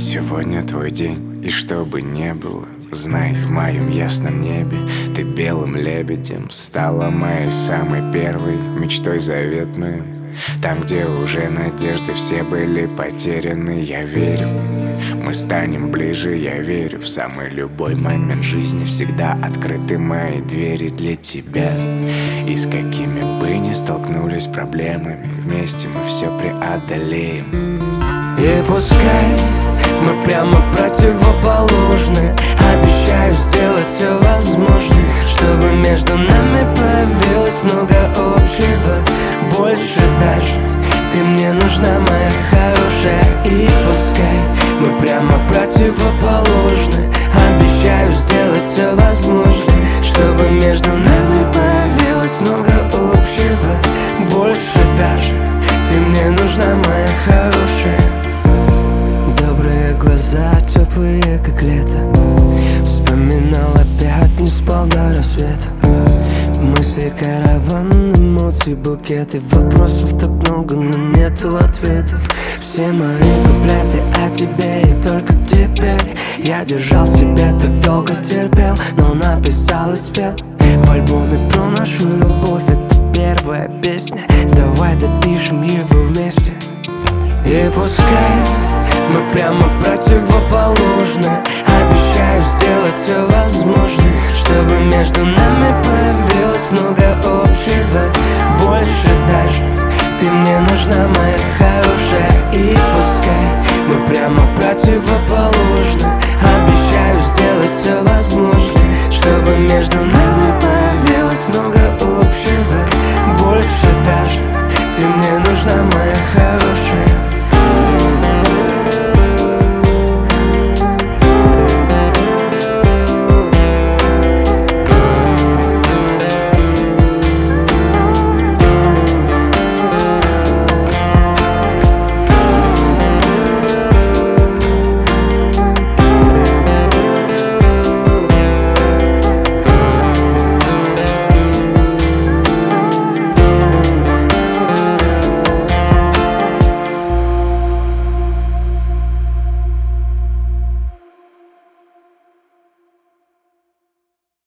Сегодня твой день, и что бы ни было, знай, в моем ясном небе ты белым лебедем стала моей самой первой мечтой заветной. Там, где уже надежды все были потеряны, я верю, мы станем ближе, я верю. В самый любой момент жизни всегда открыты мои двери для тебя. И с какими бы ни столкнулись проблемами, вместе мы все преодолеем. И пускай мы прямо противоположны, обещаю сделать все возможное, чтобы между нами появилось много общего. Больше даже ты мне нужна, моя хорошая. И пускай мы прямо противоположны, обещаю сделать все возможное, чтобы между нами появилось много общего. Больше даже ты мне нужна, моя хорошая. Добрые глаза, теплые как лето, вспоминал опять, не спал до рассвета. Мысли караван, эмоций букеты, вопросов так много, но нету ответов. Все мои куплеты о тебе и только теперь. Я держал в себе, так долго терпел, но написал и спел в альбоме про нашу любовь. Это первая песня, давай допишем его вместе. И пускай мы прямо противоположны, обещаю сделать все возможное, чтобы между нами появилось много общего. Больше даже ты мне нужна, моя хорошая. И пускай